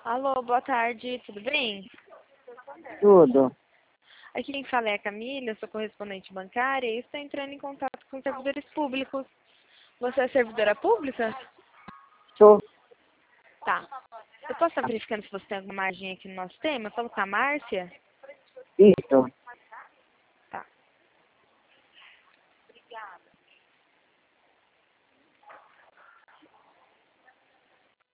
Alô, boa tarde, tudo bem? Tudo. Aqui quem fala é a Camila, eu sou correspondente bancária e estou entrando em contato com servidores públicos. Você é servidora pública? Sou. Tá. Eu posso estar verificando se você tem alguma margem aqui no nosso tema? Falo com a Márcia? Isso.